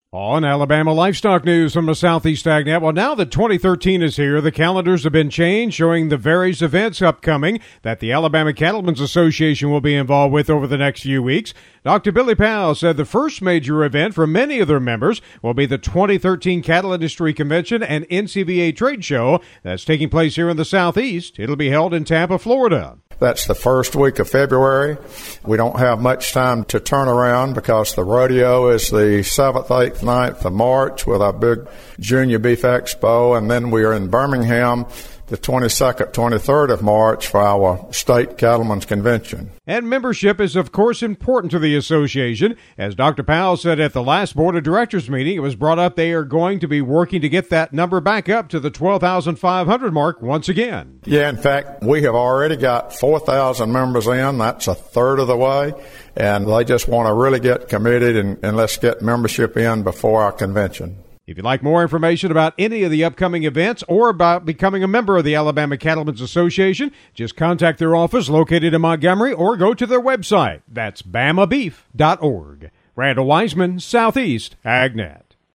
On Alabama livestock news from the Southeast AgNet. Well, now that 2013 is here, the calendars have been changed, showing the various events upcoming that the Alabama Cattlemen's Association will be involved with over the next few weeks. Dr. Billy Powell said the first major event for many of their members will be the 2013 Cattle Industry Convention and NCVA Trade Show that's taking place here in the Southeast. It'll be held in Tampa, Florida. That's the first week of February. We don't have much time to turn around because the rodeo is the 7th, 8th, 9th of March with our big Junior Beef Expo, and then we are in Birmingham the 22nd, 23rd of March for our State Cattlemen's Convention. And membership is, of course, important to the association. As Dr. Powell said at the last Board of Directors meeting, it was brought up they are going to be working to get that number back up to the 12,500 mark once again. Yeah, in fact, we have already got 4,000 members in. That's a third of the way. And they just want to really get committed and let's get membership in before our convention. If you'd like more information about any of the upcoming events or about becoming a member of the Alabama Cattlemen's Association, just contact their office located in Montgomery or go to their website. That's bamabeef.org. Randall Wiseman, Southeast AgNet.